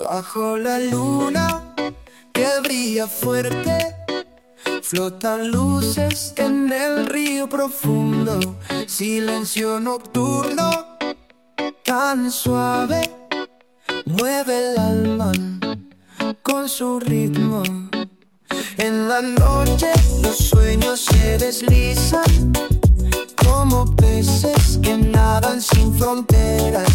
Bajo la luna que brilla fuerte, flotan luces en el río profundo. Silencio nocturno, tan suave, mueve el alma con su ritmo. En la noche los sueños se deslizan como peces que nadan sin fronteras.